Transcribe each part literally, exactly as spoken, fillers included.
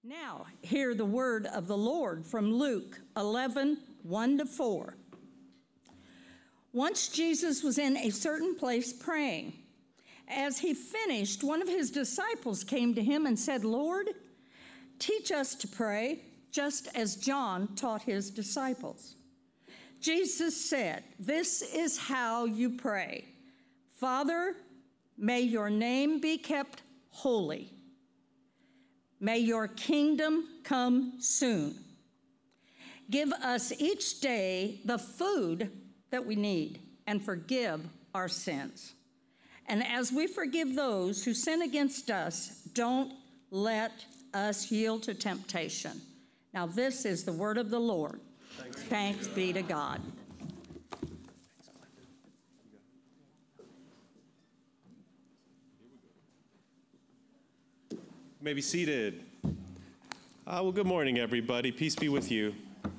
Now, hear the word of the Lord from Luke eleven, one to four. Once Jesus was in a certain place praying. As he finished, one of his disciples came to him and said, "Lord, teach us to pray, just as John taught his disciples." Jesus said, "This is how you pray. Father, may your name be kept holy. May your kingdom come soon. Give us each day the food that we need, and forgive our sins. And as we forgive those who sin against us, don't let us yield to temptation." Now this is the word of the Lord. Thanks, Thanks be to God. You may be seated. Uh, well, good morning, everybody. Peace be with you.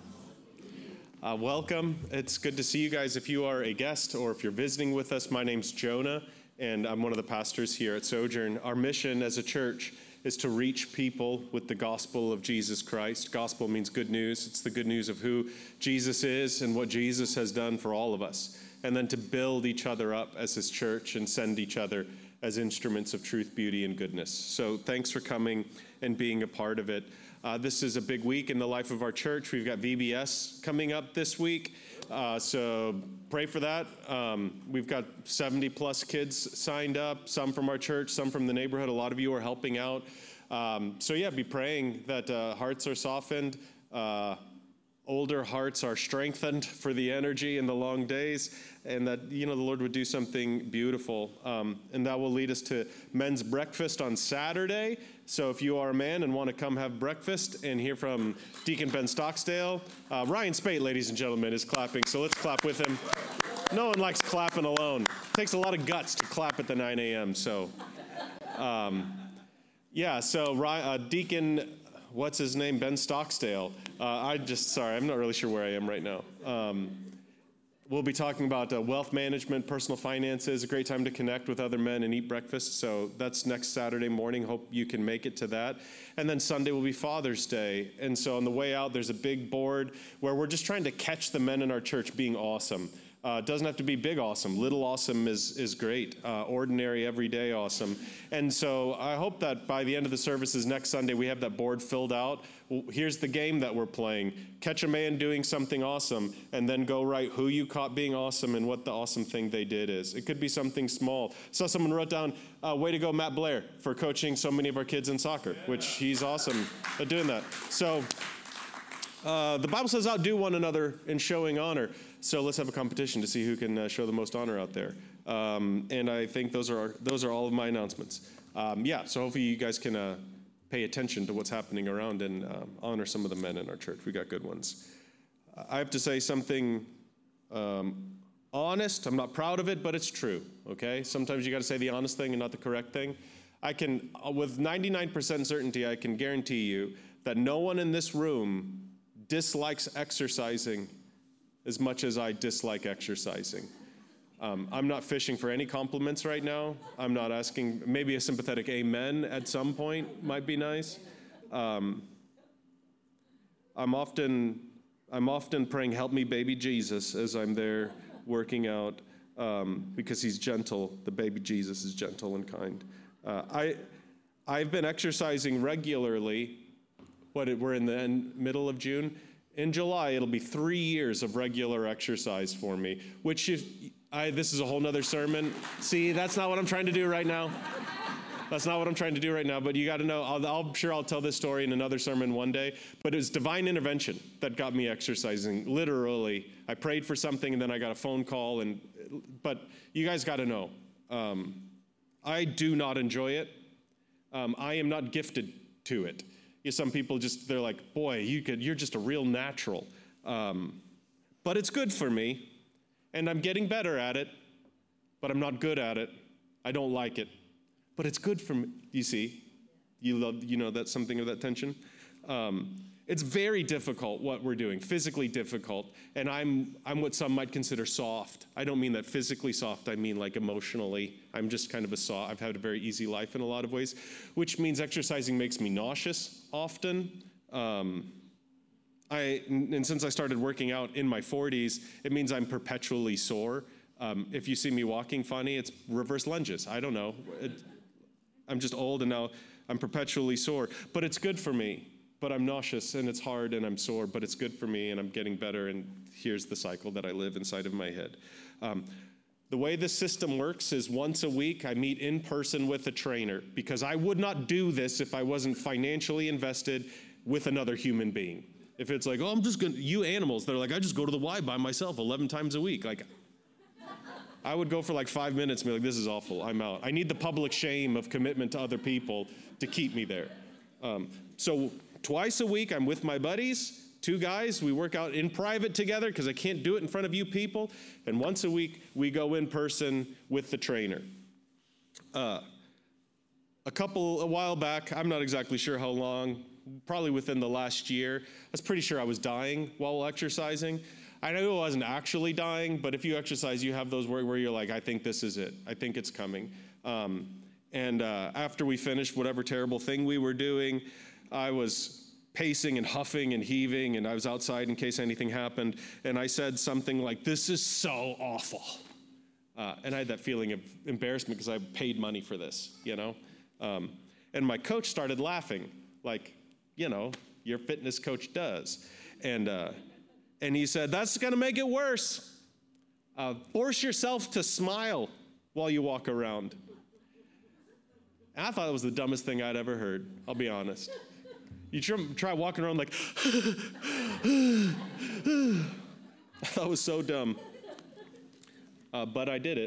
Uh, welcome. It's good to see you guys. If you are a guest or if you're visiting with us, my name's Jonah, and I'm one of the pastors here at Sojourn. Our mission as a church is to reach people with the gospel of Jesus Christ. Gospel means good news. It's the good news of who Jesus is and what Jesus has done for all of us. And then to build each other up as his church and send each other as instruments of truth, beauty, and goodness. So thanks for coming and being a part of it. Uh, this is a big week in the life of our church. We've got V B S coming up this week, uh, so pray for that. Um, we've got seventy plus kids signed up, some from our church, some from the neighborhood. A lot of you are helping out. Um, so yeah, be praying that uh, hearts are softened, uh, older hearts are strengthened for the energy in the long days, and that, you know, the Lord would do something beautiful. Um, and that will lead us to men's breakfast on Saturday. So if you are a man and want to come have breakfast and hear from Deacon Ben Stocksdale, uh, Ryan Spate, ladies and gentlemen, is clapping. So let's clap with him. No one likes clapping alone. It takes a lot of guts to clap at the nine a.m. So, um, yeah, so uh, Deacon, what's his name? Ben Stocksdale. Uh, I just, sorry, I'm not really sure where I am right now. Um, We'll be talking about uh, wealth management, personal finances, a great time to connect with other men and eat breakfast. So that's next Saturday morning. Hope you can make it to that. And then Sunday will be Father's Day. And so on the way out, there's a big board where we're just trying to catch the men in our church being awesome. Uh, it doesn't have to be big awesome. Little awesome is is great. Uh, ordinary, everyday awesome. And so I hope that by the end of the services next Sunday, we have that board filled out. Well, here's the game that we're playing. Catch a man doing something awesome, and then go write who you caught being awesome and what the awesome thing they did is. It could be something small. So someone wrote down, uh, way to go, Matt Blair, for coaching so many of our kids in soccer, which he's awesome at doing that. So uh, the Bible says outdo one another in showing honor. So let's have a competition to see who can uh, show the most honor out there. Um, and I think those are our, those are all of my announcements. Um, yeah, so hopefully you guys can uh, pay attention to what's happening around and um, honor some of the men in our church. We got good ones. I have to say something um, honest. I'm not proud of it, but it's true, okay? Sometimes you got to say the honest thing and not the correct thing. I can, with ninety-nine percent certainty, I can guarantee you that no one in this room dislikes exercising as much as I dislike exercising. Um, I'm not fishing for any compliments right now. I'm not asking, maybe a sympathetic amen at some point might be nice. Um, I'm often, I'm often praying, help me, baby Jesus, as I'm there working out, um, because he's gentle. The baby Jesus is gentle and kind. Uh, I, I've been exercising regularly. What, we're in the end, middle of June. In July, it'll be three years of regular exercise for me, which if I, this is a whole nother sermon. See, that's not what I'm trying to do right now. That's not what I'm trying to do right now, but you got to know, I'll, I'm sure I'll tell this story in another sermon one day, but it was divine intervention that got me exercising, literally. I prayed for something, and then I got a phone call, and but you guys got to know, um, I do not enjoy it. Um, I am not gifted to it. Some people just, they're like, boy, you could, you're just a real natural. Um, but it's good for me, and I'm getting better at it, but I'm not good at it. I don't like it, but it's good for me. You see, you love, you know, that's something of that tension. Um, it's very difficult what we're doing, physically difficult. And I'm I'm what some might consider soft. I don't mean that physically soft, I mean like emotionally. I'm just kind of a soft. I've had a very easy life in a lot of ways, which means exercising makes me nauseous often. Um, I, and since I started working out in my forties, it means I'm perpetually sore. Um, if you see me walking funny, it's reverse lunges. I don't know. It, I'm just old and now I'm perpetually sore. But it's good for me. But I'm nauseous and it's hard and I'm sore, but it's good for me and I'm getting better, and here's the cycle that I live inside of my head. Um, the way this system works is once a week I meet in person with a trainer, because I would not do this if I wasn't financially invested with another human being. If it's like, oh, I'm just going to, you animals, they're like, I just go to the Y by myself eleven times a week. Like, I would go for like five minutes and be like, this is awful, I'm out. I need the public shame of commitment to other people to keep me there. Um, so twice a week, I'm with my buddies, two guys. We work out in private together because I can't do it in front of you people. And once a week, we go in person with the trainer. Uh, a couple, a while back, I'm not exactly sure how long, probably within the last year, I was pretty sure I was dying while exercising. I know I wasn't actually dying, but if you exercise, you have those where, where you're like, I think this is it. I think it's coming. Um, and uh, after we finished whatever terrible thing we were doing, I was pacing and huffing and heaving, and I was outside in case anything happened, and I said something like, this is so awful. Uh, and I had that feeling of embarrassment because I paid money for this, you know? Um, and my coach started laughing, like, you know, your fitness coach does. And, uh, and he said, that's gonna make it worse. Uh, force yourself to smile while you walk around. And I thought it was the dumbest thing I'd ever heard, I'll be honest. You try, try walking around like, I thought it was so dumb. Uh, but I did it.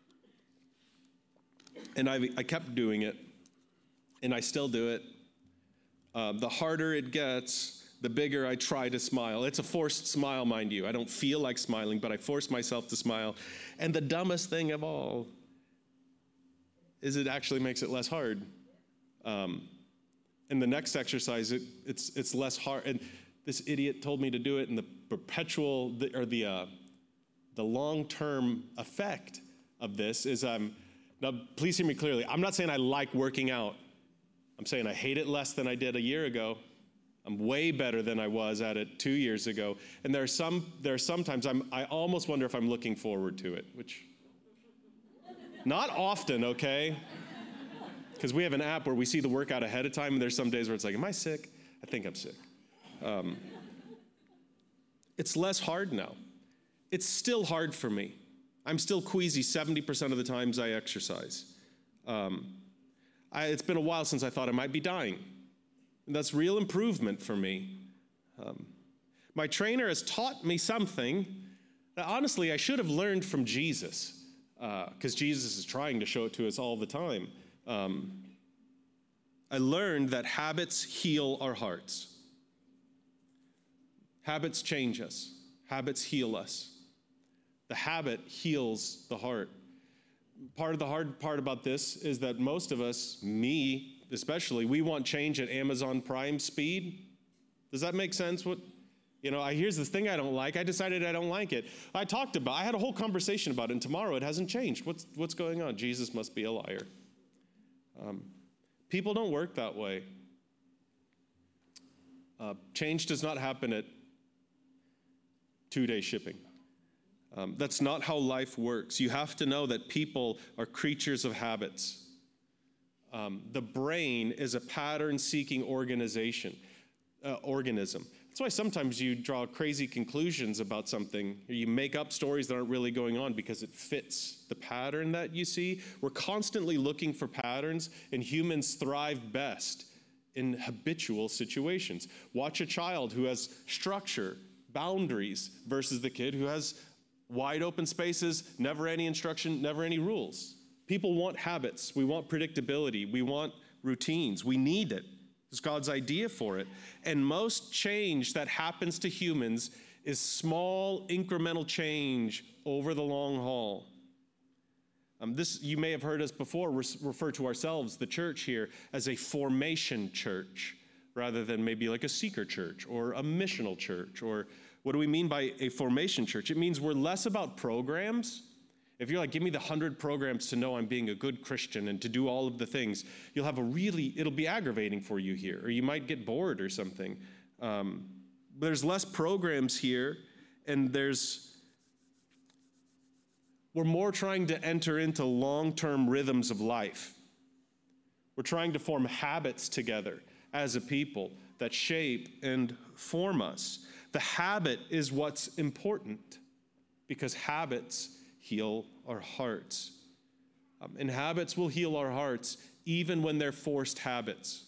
And I, I kept doing it. And I still do it. Uh, the harder it gets, the bigger I try to smile. It's a forced smile, mind you. I don't feel like smiling, but I force myself to smile. And the dumbest thing of all is it actually makes it less hard. Um, And the next exercise, it, it's it's less hard. And this idiot told me to do it, and the perpetual, the, or the uh, the long-term effect of this is, um, now please hear me clearly, I'm not saying I like working out. I'm saying I hate it less than I did a year ago. I'm way better than I was at it two years ago. And there are some, there are sometimes I'm, I almost wonder if I'm looking forward to it, which, not often, okay? Because we have an app where we see the workout ahead of time, and there's some days where it's like, am I sick? I think I'm sick. Um, it's less hard now. It's still hard for me. I'm still queasy seventy percent of the times I exercise. Um, I, it's been a while since I thought I might be dying. And that's real improvement for me. Um, my trainer has taught me something that honestly I should have learned from Jesus, because uh, Jesus is trying to show it to us all the time. Um, I learned that habits heal our hearts. Habits change us. Habits heal us. The habit heals the heart. Part of the hard part about this is that most of us, me especially, we want change at Amazon Prime speed. Does that make sense? What, you know, I, here's this thing I don't like. I decided I don't like it. I talked about, I had a whole conversation about it, and tomorrow it hasn't changed. What's, what's going on? Jesus must be a liar. Um, people don't work that way. Uh, change does not happen at two-day shipping. Um, that's not how life works. You have to know that people are creatures of habits. Um, the brain is a pattern-seeking organization, uh, organism. That's why sometimes you draw crazy conclusions about something. You make up stories that aren't really going on because it fits the pattern that you see. We're constantly looking for patterns, and humans thrive best in habitual situations. Watch a child who has structure, boundaries, versus the kid who has wide open spaces, never any instruction, never any rules. People want habits. We want predictability. We want routines. We need it. It's God's idea for it. And most change that happens to humans is small incremental change over the long haul. Um, this, you may have heard us before re- refer to ourselves, the church here, as a formation church, rather than maybe like a seeker church or a missional church. Or what do we mean by a formation church? It means we're less about programs. If you're like, give me the hundred programs to know I'm being a good Christian and to do all of the things, you'll have a really, it'll be aggravating for you here, or you might get bored or something. Um, there's less programs here, and there's, we're more trying to enter into long-term rhythms of life. We're trying to form habits together as a people that shape and form us. The habit is what's important, because habits heal our hearts. Um, and habits will heal our hearts even when they're forced habits.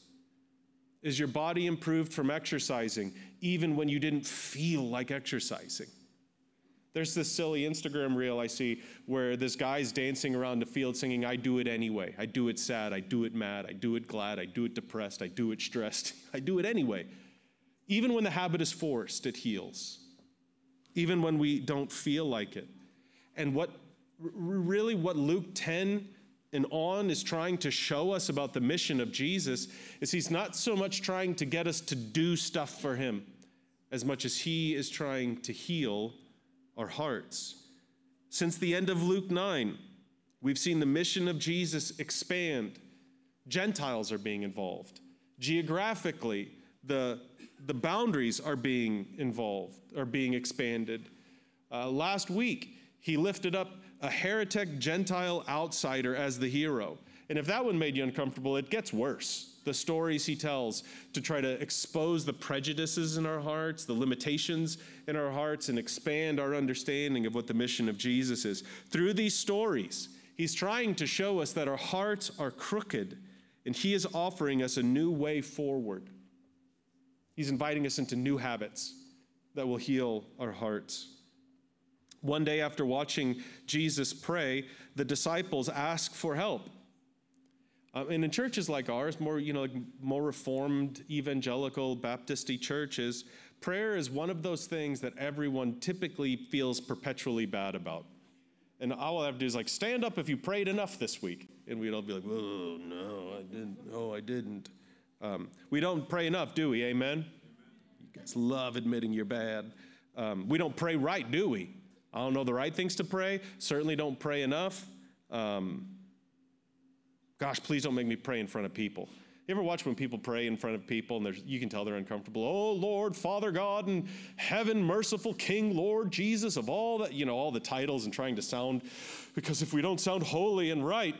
Is your body improved from exercising even when you didn't feel like exercising? There's this silly Instagram reel I see where this guy's dancing around the field singing, I do it anyway. I do it sad. I do it mad. I do it glad. I do it depressed. I do it stressed. I do it anyway. Even when the habit is forced, it heals. Even when we don't feel like it. And what really what Luke ten and on is trying to show us about the mission of Jesus is he's not so much trying to get us to do stuff for him as much as he is trying to heal our hearts. Since the end of Luke nine, we've seen the mission of Jesus expand. Gentiles are being involved. Geographically, the, the boundaries are being involved, are being expanded. Uh, last week, he lifted up a heretic Gentile outsider as the hero. And if that one made you uncomfortable, it gets worse. The stories he tells to try to expose the prejudices in our hearts, the limitations in our hearts, and expand our understanding of what the mission of Jesus is. Through these stories, he's trying to show us that our hearts are crooked, and he is offering us a new way forward. He's inviting us into new habits that will heal our hearts. One day after watching Jesus pray, the disciples ask for help. Uh, and in churches like ours, more, you know, like more reformed, evangelical, Baptist-y churches, prayer is one of those things that everyone typically feels perpetually bad about. And all I have to do is like, stand up if you prayed enough this week. And we'd all be like, oh, no, I didn't. No, I didn't. Um, we don't pray enough, do we? Amen? You guys love admitting you're bad. Um, we don't pray right, do we? I don't know the right things to pray. Certainly don't pray enough. Um, gosh, please don't make me pray in front of people. You ever watch when people pray in front of people and you can tell they're uncomfortable? Oh, Lord, Father God in heaven, merciful King, Lord Jesus, of all that, you know, all the titles and trying to sound, because if we don't sound holy and right,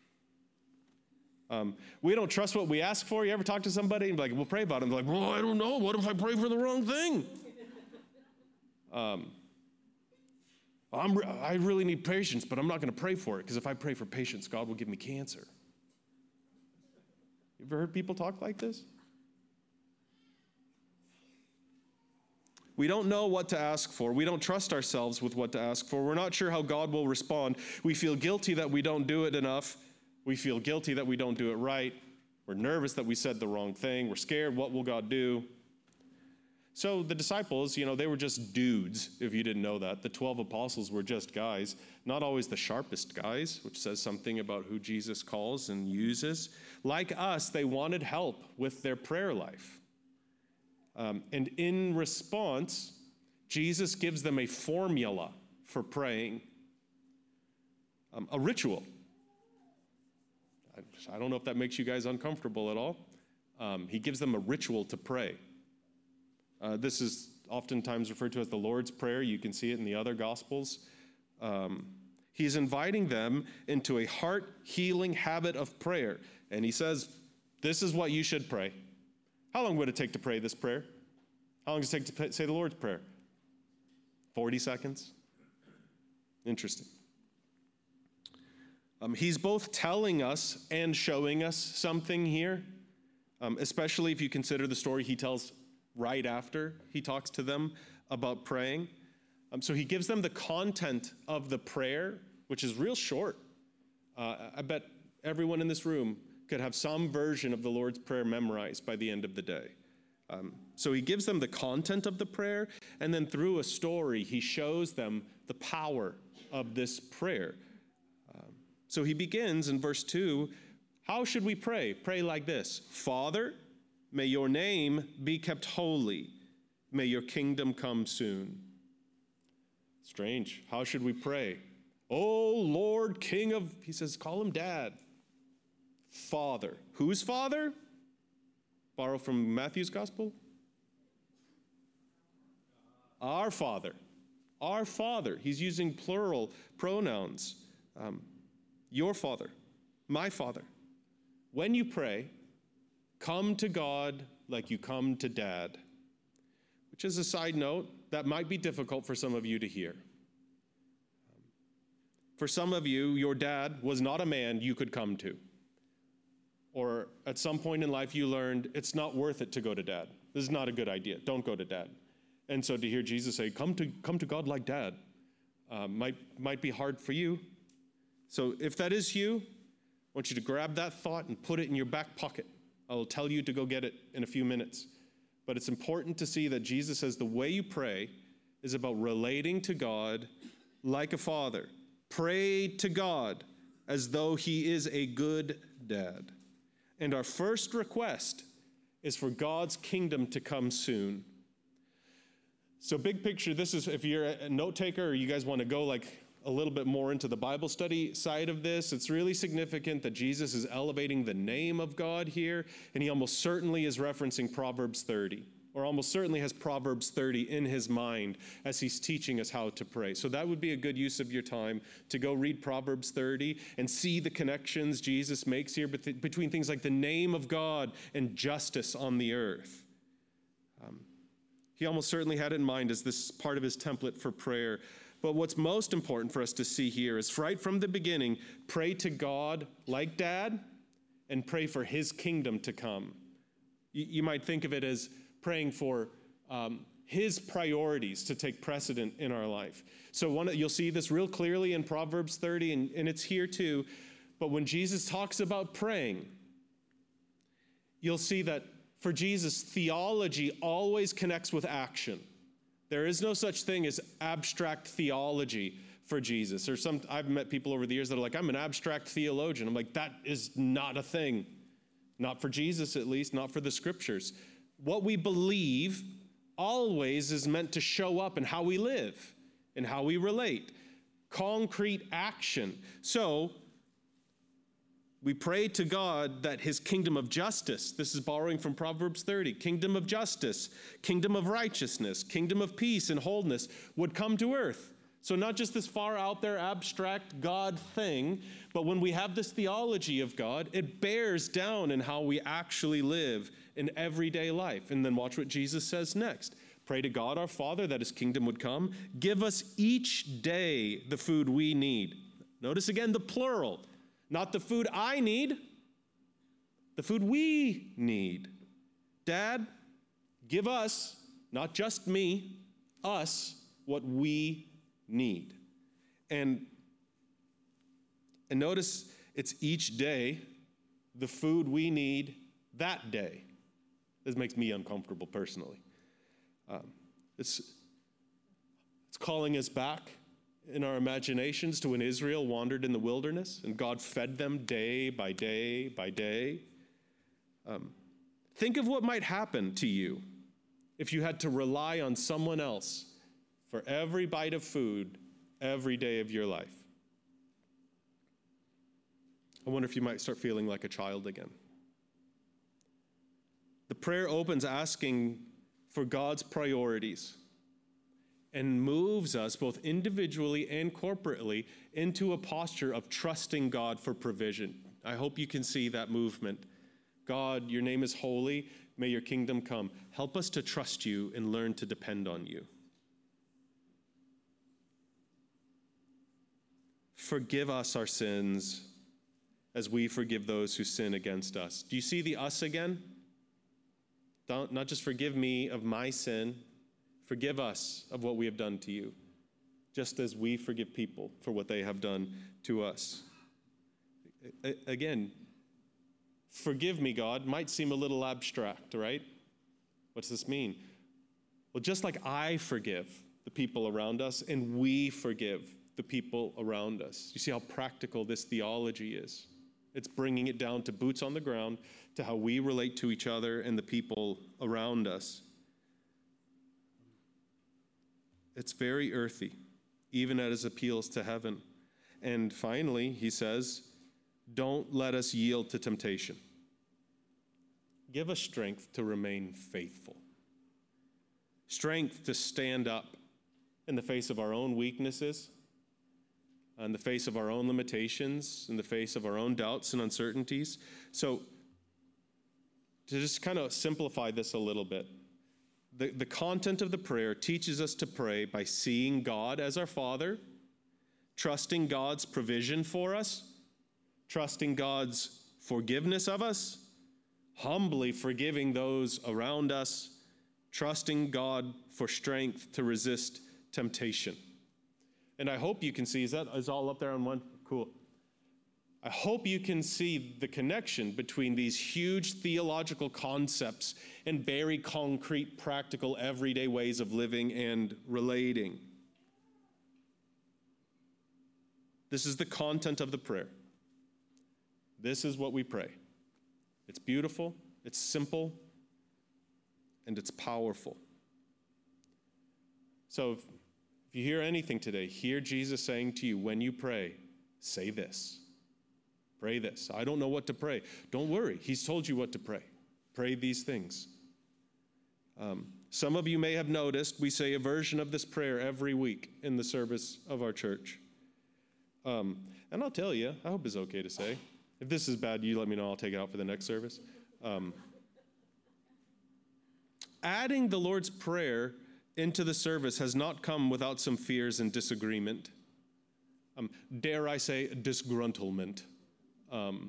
um, we don't trust what we ask for. You ever talk to somebody and be like, we'll pray about it. And they're like, well, I don't know. What if I pray for the wrong thing? Um, I'm, I really need patience, but I'm not going to pray for it, because if I pray for patience, God will give me cancer. You ever heard people talk like this? We don't know what to ask for. We don't trust ourselves with what to ask for. We're not sure how God will respond. We feel guilty that we don't do it enough. We feel guilty that we don't do it right. We're nervous that we said the wrong thing. We're scared. What will God do? So the disciples, you know, they were just dudes, if you didn't know that. The twelve apostles were just guys, not always the sharpest guys, which says something about who Jesus calls and uses. Like us, they wanted help with their prayer life. Um, and in response, Jesus gives them a formula for praying, um, a ritual. I, I don't know if that makes you guys uncomfortable at all. Um, he gives them a ritual to pray. Uh, this is oftentimes referred to as the Lord's Prayer. You can see it in the other Gospels. Um, he's inviting them into a heart-healing habit of prayer. And he says, this is what you should pray. How long would it take to pray this prayer? How long does it take to pray, say the Lord's Prayer? forty seconds? Interesting. Um, he's both telling us and showing us something here, um, especially if you consider the story he tells right after he talks to them about praying. Um, so he gives them the content of the prayer, which is real short. Uh, I bet everyone in this room could have some version of the Lord's Prayer memorized by the end of the day. Um, so he gives them the content of the prayer, and then through a story, he shows them the power of this prayer. Um, so he begins in verse two, how should we pray? Pray like this: Father, May your name be kept holy. May your kingdom come soon. Strange. How should we pray? Oh, Lord, King of, he says, call him Dad. Father. Whose Father? Borrow from Matthew's Gospel. Our Father. Our Father. He's using plural pronouns. Um, your Father. My Father. When you pray, come to God like you come to Dad. Which is a side note that might be difficult for some of you to hear. For some of you, your dad was not a man you could come to. Or at some point in life you learned it's not worth it to go to Dad. This is not a good idea. Don't go to Dad. And so to hear Jesus say, come to, come to God like Dad, uh, might, might be hard for you. So if that is you, I want you to grab that thought and put it in your back pocket. I will tell you to go get it in a few minutes. But it's important to see that Jesus says the way you pray is about relating to God like a father. Pray to God as though he is a good dad. And our first request is for God's kingdom to come soon. So big picture, this is, if you're a note taker or you guys want to go like a little bit more into the Bible study side of this, it's really significant that Jesus is elevating the name of God here, and he almost certainly is referencing Proverbs thirty, or almost certainly has Proverbs thirty in his mind as he's teaching us how to pray. So that would be a good use of your time to go read Proverbs thirty and see the connections Jesus makes here between things like the name of God and justice on the earth. Um, he almost certainly had it in mind as this part of his template for prayer. But what's most important for us to see here is right from the beginning, pray to God like Dad and pray for his kingdom to come. You, you might think of it as praying for um, his priorities to take precedent in our life. So one, you'll see this real clearly in Proverbs thirty, and, and it's here too. But when Jesus talks about praying, you'll see that for Jesus, theology always connects with action. There is no such thing as abstract theology for Jesus. Or some, I've met people over the years that are like, I'm an abstract theologian. I'm like, that is not a thing. Not for Jesus, at least, not for the scriptures. What we believe always is meant to show up in how we live and how we relate. Concrete action. So, we pray to God that his kingdom of justice, this is borrowing from Proverbs thirty, kingdom of justice, kingdom of righteousness, kingdom of peace and wholeness would come to earth. So not just this far out there abstract God thing, but when we have this theology of God, it bears down in how we actually live in everyday life. And then watch what Jesus says next. Pray to God our Father that his kingdom would come. Give us each day the food we need. Notice again the plural. Not the food I need, the food we need. Dad, give us, not just me, us, what we need. And, and notice it's each day the food we need that day. This makes me uncomfortable personally. Um, it's, it's calling us back in our imaginations to when Israel wandered in the wilderness and God fed them day by day by day. Um, think of what might happen to you if you had to rely on someone else for every bite of food every day of your life. I wonder if you might start feeling like a child again. The prayer opens asking for God's priorities and moves us both individually and corporately into a posture of trusting God for provision. I hope you can see that movement. God, your name is holy. May your kingdom come. Help us to trust you and learn to depend on you. Forgive us our sins as we forgive those who sin against us. Do you see the us again? Don't, not just forgive me of my sin, forgive us of what we have done to you, just as we forgive people for what they have done to us. A- again, forgive me, God, might seem a little abstract, right? What's this mean? Well, just like I forgive the people around us and we forgive the people around us. You see how practical this theology is. It's bringing it down to boots on the ground, to how we relate to each other and the people around us. It's very earthy, even as it appeals to heaven. And finally, he says, don't let us yield to temptation. Give us strength to remain faithful. Strength to stand up in the face of our own weaknesses, in the face of our own limitations, in the face of our own doubts and uncertainties. So, to just kind of simplify this a little bit, the, the content of the prayer teaches us to pray by seeing God as our Father, trusting God's provision for us, trusting God's forgiveness of us, humbly forgiving those around us, trusting God for strength to resist temptation. And I hope you can see, is that is all up there on one? Cool. I hope you can see the connection between these huge theological concepts and very concrete, practical, everyday ways of living and relating. This is the content of the prayer. This is what we pray. It's beautiful, it's simple, and it's powerful. So if, if you hear anything today, hear Jesus saying to you, when you pray, say this. Pray this. I don't know what to pray. Don't worry. He's told you what to pray. Pray these things. Um, some of you may have noticed we say a version of this prayer every week in the service of our church. Um, and I'll tell you, I hope it's okay to say. If this is bad, you let me know. I'll take it out for the next service. Um, adding the Lord's Prayer into the service has not come without some fears and disagreement. Um, dare I say, disgruntlement. Um,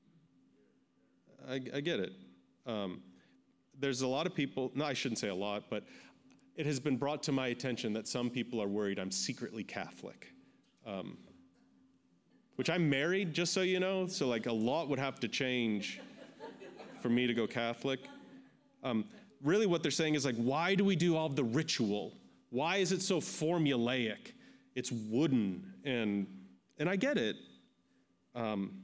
I, I get it. Um, there's a lot of people, no, I shouldn't say a lot, but it has been brought to my attention that some people are worried I'm secretly Catholic. Um, which I'm married, just so you know, so like a lot would have to change for me to go Catholic. Um, really what they're saying is like, why do we do all the ritual? Why is it so formulaic? It's wooden, and and I get it. Um,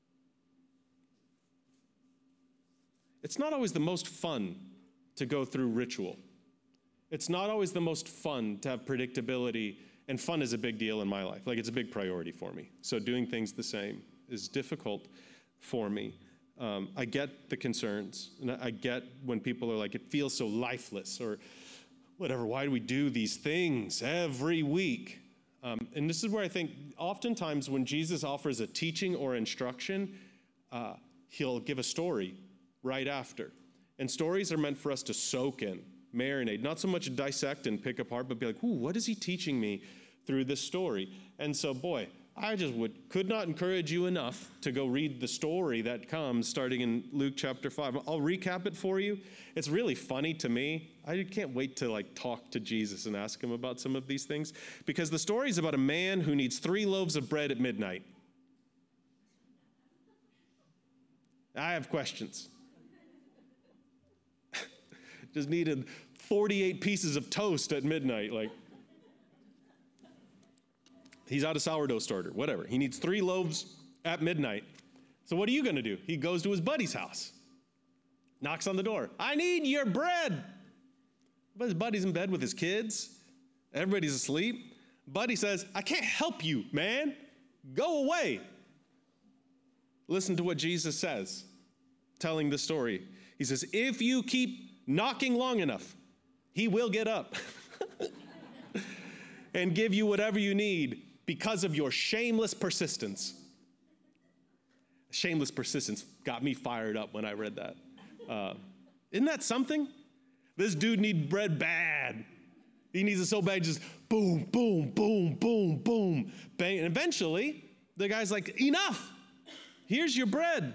it's not always the most fun to go through ritual. It's not always the most fun to have predictability, and fun is a big deal in my life. Like, it's a big priority for me. So doing things the same is difficult for me. Um, I get the concerns, and I get when people are like, it feels so lifeless, or whatever, why do we do these things every week? Um, and this is where I think oftentimes when Jesus offers a teaching or instruction, uh, he'll give a story right after. And stories are meant for us to soak in, marinate, not so much dissect and pick apart, but be like, ooh, what is he teaching me through this story? And so, boy, I just would could not encourage you enough to go read the story that comes starting in Luke chapter five. I'll recap it for you. It's really funny to me. I can't wait to like talk to Jesus and ask him about some of these things, because the story is about a man who needs three loaves of bread at midnight. I have questions. Just needed forty-eight pieces of toast at midnight, like. He's out of sourdough starter, whatever. He needs three loaves at midnight. So what are you going to do? He goes to his buddy's house, knocks on the door. I need your bread. But his buddy's in bed with his kids. Everybody's asleep. Buddy says, I can't help you, man. Go away. Listen to what Jesus says, telling the story. He says, if you keep knocking long enough, he will get up and give you whatever you need, because of your shameless persistence. Shameless persistence got me fired up when I read that. Uh, isn't that something? This dude needs bread bad. He needs it so bad, just boom, boom, boom, boom, boom, bang. And eventually, the guy's like, enough. Here's your bread.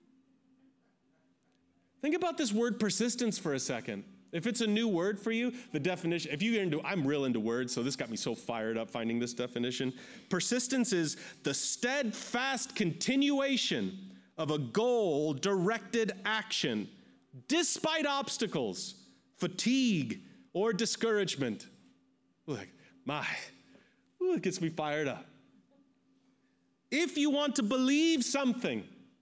Think about this word persistence for a second. If it's a new word for you, the definition, if you get into, I'm real into words, so this got me so fired up finding this definition. Persistence is the steadfast continuation of a goal-directed action, despite obstacles, fatigue, or discouragement. Like, my, ooh, it gets me fired up. If you want to believe something,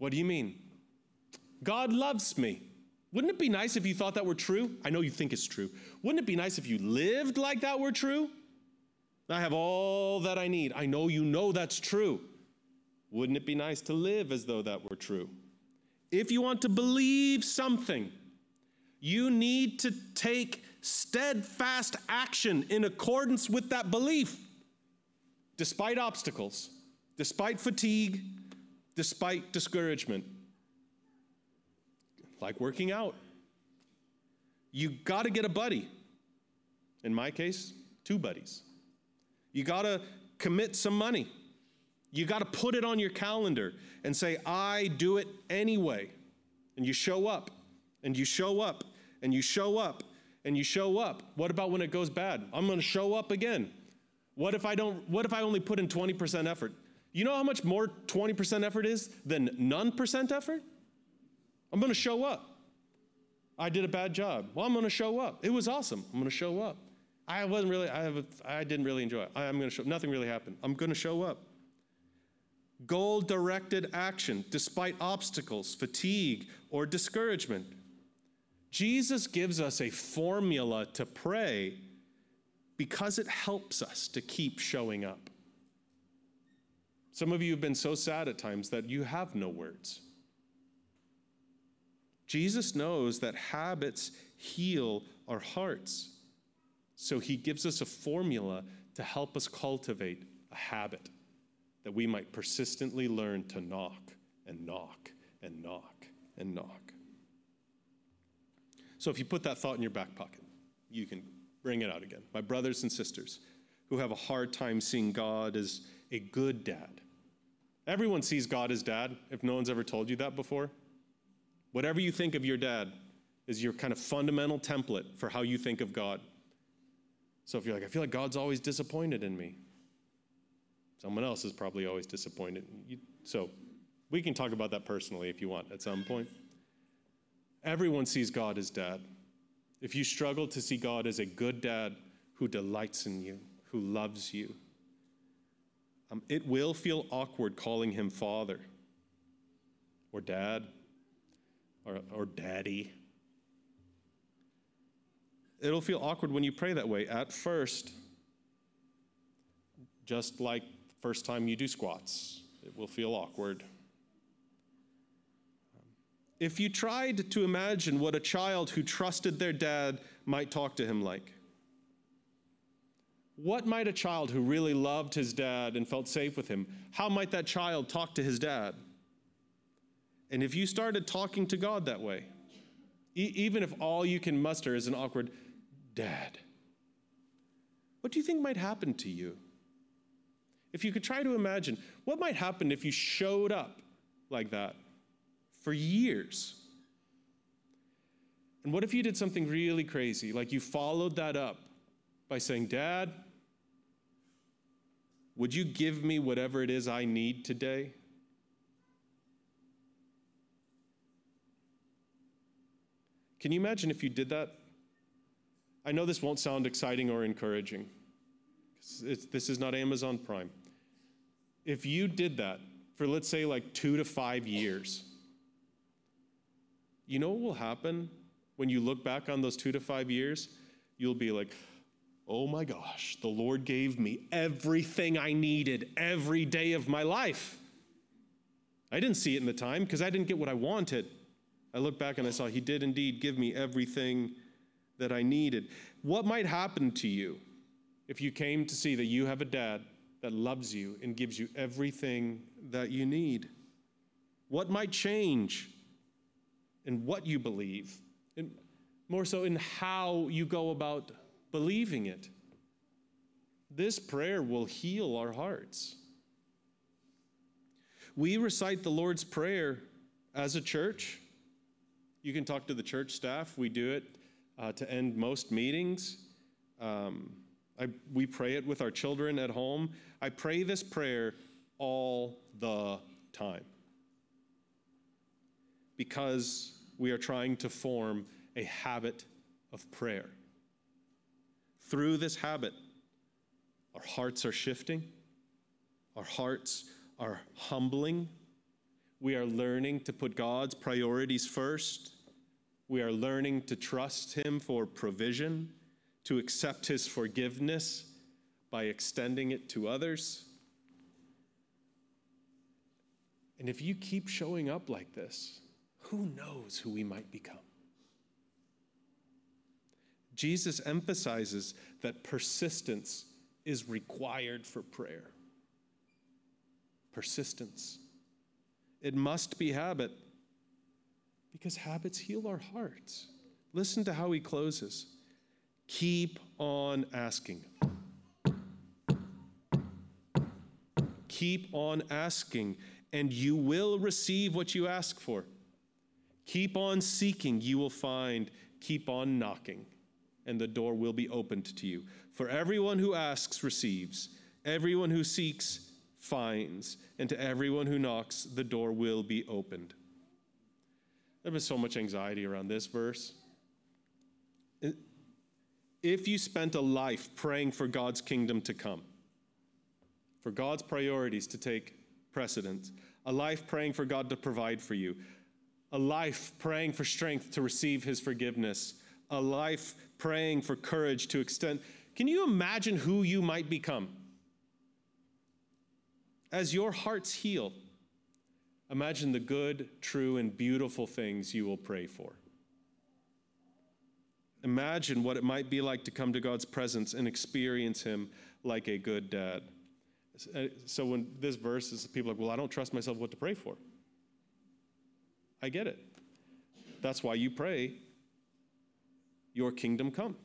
What do you mean? God loves me. Wouldn't it be nice if you thought that were true? I know you think it's true. Wouldn't it be nice if you lived like that were true? I have all that I need. I know you know that's true. Wouldn't it be nice to live as though that were true? If you want to believe something, you need to take steadfast action in accordance with that belief, despite obstacles, despite fatigue, despite discouragement. Like working out. You got to get a buddy. In my case, two buddies. You got to commit some money. You got to put it on your calendar and say, I do it anyway. And you show up, and you show up, and you show up, and you show up. What about when it goes bad? I'm going to show up again. What if I don't, what if I only put in twenty percent effort? You know how much more twenty percent effort is than none percent effort? I'm going to show up. I did a bad job. Well, I'm going to show up. It was awesome. I'm going to show up. I wasn't really, I, have a, I didn't really enjoy it. I, I'm going to show, nothing really happened. I'm going to show up. Goal-directed action, despite obstacles, fatigue, or discouragement. Jesus gives us a formula to pray because it helps us to keep showing up. Some of you have been so sad at times that you have no words. Jesus knows that habits heal our hearts. So he gives us a formula to help us cultivate a habit that we might persistently learn to knock and knock and knock and knock. So if you put that thought in your back pocket, you can bring it out again. My brothers and sisters who have a hard time seeing God as a good dad. Everyone sees God as dad, if no one's ever told you that before. Whatever you think of your dad is your kind of fundamental template for how you think of God. So if you're like, I feel like God's always disappointed in me, someone else is probably always disappointed. You, so we can talk about that personally if you want at some point. Everyone sees God as dad. If you struggle to see God as a good dad who delights in you, who loves you, um, it will feel awkward calling him father or dad or, or daddy. It'll feel awkward when you pray that way at first, just like the first time you do squats. It will feel awkward. If you tried to imagine what a child who trusted their dad might talk to him like, what might a child who really loved his dad and felt safe with him, how might that child talk to his dad? And if you started talking to God that way, e- even if all you can muster is an awkward, Dad, what do you think might happen to you? If you could try to imagine, what might happen if you showed up like that for years? And what if you did something really crazy, like you followed that up by saying, Dad, would you give me whatever it is I need today? Can you imagine if you did that? I know this won't sound exciting or encouraging. It's, this is not Amazon Prime. If you did that for, let's say, like two to five years, you know what will happen when you look back on those two to five years? You'll be like, oh my gosh, the Lord gave me everything I needed every day of my life. I didn't see it in the time because I didn't get what I wanted. I look back and I saw he did indeed give me everything that I needed. What might happen to you if you came to see that you have a dad that loves you and gives you everything that you need? What might change in what you believe, and more so in how you go about believing it? This prayer will heal our hearts. We recite the Lord's Prayer as a church. You can talk to the church staff. We do it uh, to end most meetings. Um, I, we pray it with our children at home. I pray this prayer all the time because we are trying to form a habit of prayer. Through this habit, our hearts are shifting, our hearts are humbling. We are learning to put God's priorities first. We are learning to trust him for provision, to accept his forgiveness by extending it to others. And if you keep showing up like this, who knows who we might become? Jesus emphasizes that persistence is required for prayer. Persistence. It must be habit, because habits heal our hearts. Listen to how he closes. Keep on asking. Keep on asking, and you will receive what you ask for. Keep on seeking, you will find. Keep on knocking, and the door will be opened to you. For everyone who asks receives. Everyone who seeks finds. And to everyone who knocks, the door will be opened. There was so much anxiety around this verse. If you spent a life praying for God's kingdom to come, for God's priorities to take precedence, a life praying for God to provide for you, a life praying for strength to receive his forgiveness, a life praying for courage to extend, can you imagine who you might become? As your hearts heal, imagine the good, true, and beautiful things you will pray for. Imagine what it might be like to come to God's presence and experience him like a good dad. So when this verse is, people are like, well, I don't trust myself what to pray for. I get it. That's why you pray, your kingdom come.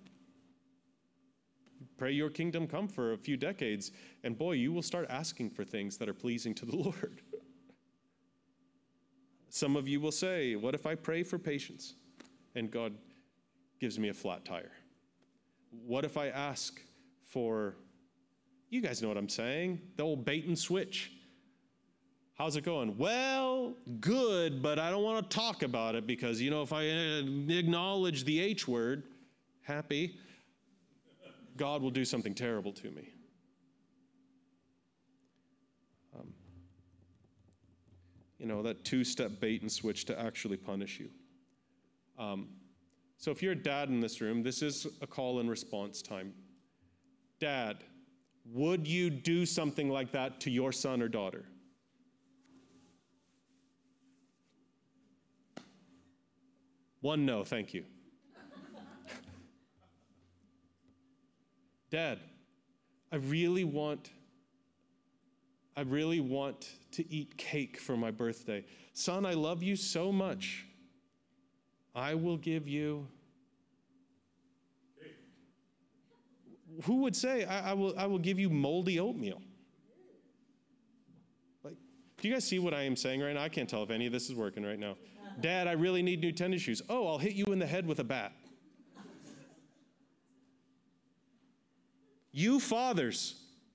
Pray your kingdom come for a few decades, and boy, you will start asking for things that are pleasing to the Lord. Some of you will say, what if I pray for patience and God gives me a flat tire? What if I ask for, you guys know what I'm saying, the old bait and switch? How's it going? Well, good, but I don't want to talk about it because, you know, if I acknowledge the H word, happy, God will do something terrible to me. Um, you know, that two-step bait and switch to actually punish you. Um, so if you're a dad in this room, this is a call and response time. Dad, would you do something like that to your son or daughter? One no, thank you. Dad, I really want, I really want to eat cake for my birthday. Son, I love you so much. I will give you. Who would say, I, I will I will give you moldy oatmeal? Like, do you guys see what I am saying right now? I can't tell if any of this is working right now. Dad, I really need new tennis shoes. Oh, I'll hit you in the head with a bat. You fathers,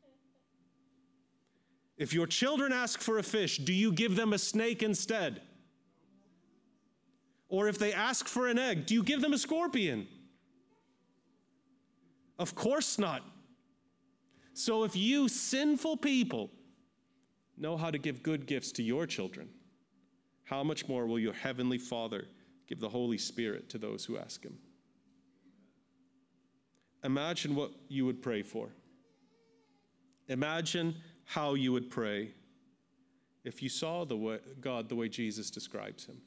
if your children ask for a fish, do you give them a snake instead? Or if they ask for an egg, do you give them a scorpion? Of course not. So if you sinful people know how to give good gifts to your children, how much more will your heavenly Father give the Holy Spirit to those who ask him? Imagine what you would pray for. Imagine how you would pray if you saw the way, God the way Jesus describes him.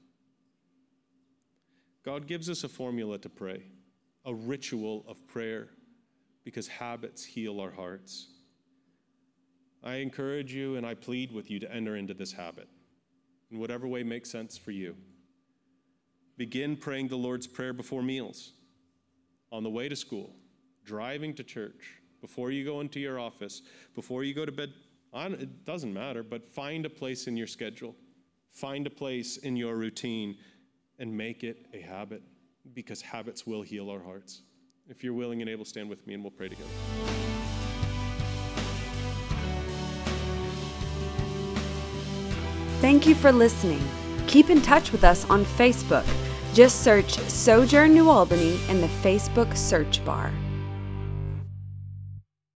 God gives us a formula to pray, a ritual of prayer, because habits heal our hearts. I encourage you and I plead with you to enter into this habit in whatever way makes sense for you. Begin praying the Lord's Prayer before meals, on the way to school, driving to church, before you go into your office, before you go to bed. It doesn't matter, but find a place in your schedule. Find a place in your routine and make it a habit, because habits will heal our hearts. If you're willing and able, stand with me and we'll pray together. Thank you for listening. Keep in touch with us on Facebook. Just search Sojourn New Albany in the Facebook search bar.